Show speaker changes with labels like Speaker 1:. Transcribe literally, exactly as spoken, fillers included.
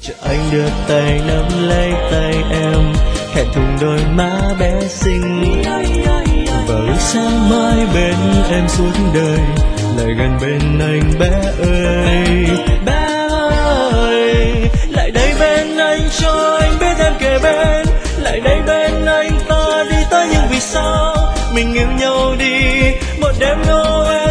Speaker 1: Cho anh đưa tay nắm lấy tay em, hẹn thùng đôi má bé xinh, và ước sáng mai bên em suốt đời, lại gần bên anh bé ơi. Bé ơi, lại đây bên anh cho anh biết em kề bên, lại đây bên anh ta đi tới những vì sao mình yêu nhau đi một đêm Noel.